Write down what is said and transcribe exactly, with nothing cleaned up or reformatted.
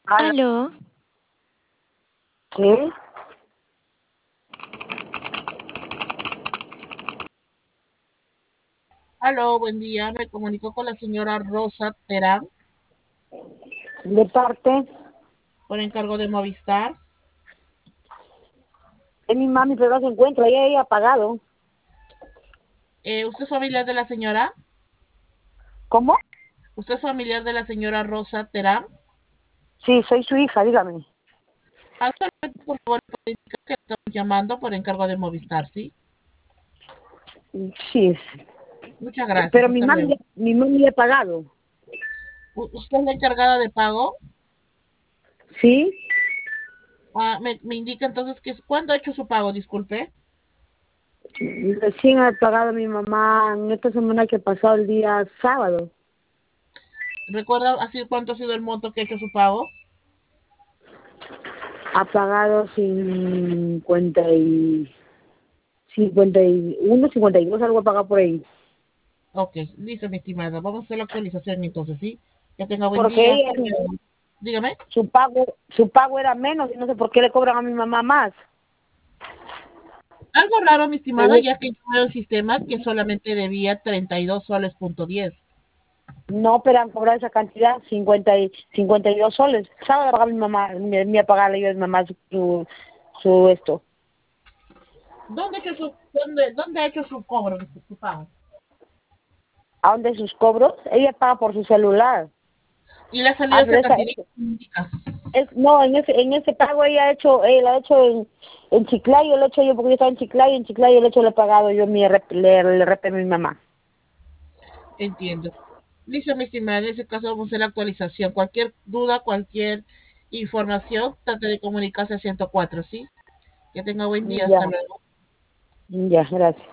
Aló. Aló, ¿Sí? Aló, buen día. Me comunico con la señora Rosa Terán ¿De parte? por encargo de Movistar. Es mi mami, pero no se encuentra, ella ella ha pagado. Eh, ¿Usted es familiar de la señora? ¿Cómo? ¿Usted es familiar de la señora Rosa Terán? Sí, soy su hija, dígame. Actualmente, por favor, puede indicar que estamos llamando por encargo de Movistar, ¿sí? Sí, Muchas es- gracias. pero mi Hasta mami, luego. ya- mi mami ya ha pagado. U- ¿Usted es la encargada de pago? ¿Sí? Ah, me, me indica entonces que es, ¿cuándo ha hecho su pago? Disculpe. Recién ha pagado mi mamá en esta semana que pasó el día sábado. ¿Recuerda así cuánto ha sido el monto que ha hecho su pago? Ha pagado cincuenta y cincuenta y uno, cincuenta y dos, algo ha pagado por ahí. Ok, listo, mi estimada. Vamos a hacer la actualización entonces, ¿sí? Que tenga buen Porque día. ella, Hasta luego. Dígame. su pago, su pago era menos y no sé por qué le cobran a mi mamá más. Algo raro, mi estimada, ya que yo veo el sistema que solamente debía treinta y dos soles punto diez. No, pero han cobrado esa cantidad, cincuenta y, cincuenta y dos soles. ¿Sabe pagar mi mamá? Me, me a pagarle yo a mi mamá su, su, su esto. ¿Dónde ha hecho su, dónde, dónde ha hecho su cobro, su, su pago? ¿A dónde sus cobros? Ella paga por su celular. Y le ha salido Ah, pero esa esa, cantidad es, que indica. es- no, en ese, en ese pago ella ha hecho, él ha hecho en, en Chiclayo, lo he hecho yo porque yo estaba en Chiclayo, en Chiclayo lo he hecho, le he pagado yo mi R P, le, le R P a mi mamá. Entiendo. Listo, mi estimada, en ese caso vamos a hacer la actualización. Cualquier duda, cualquier información, trate de comunicarse a ciento cuatro, ¿sí? Que tenga buen día. Ya, Hasta luego. ya, gracias.